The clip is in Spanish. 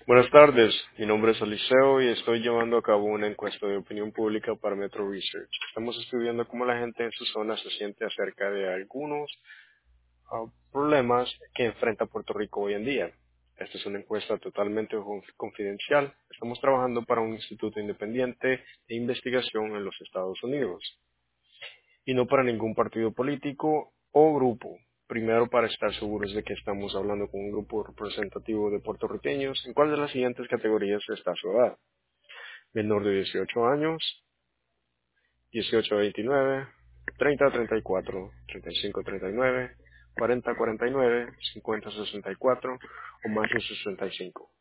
Buenas tardes, mi nombre es Eliseo y estoy llevando a cabo una encuesta de opinión pública para Metro Research. Estamos estudiando cómo la gente en su zona se siente acerca de algunos problemas que enfrenta Puerto Rico hoy en día. Esta es una encuesta totalmente confidencial. Estamos trabajando para un instituto independiente de investigación en los Estados Unidos y no para ningún partido político o grupo. Primero, para estar seguros de que estamos hablando con un grupo representativo de puertorriqueños, ¿en cuál de las siguientes categorías está su edad? Menor de 18 años, 18 a 29, 30 a 34, 35 a 39, 40 a 49, 50 a 64 o más de 65.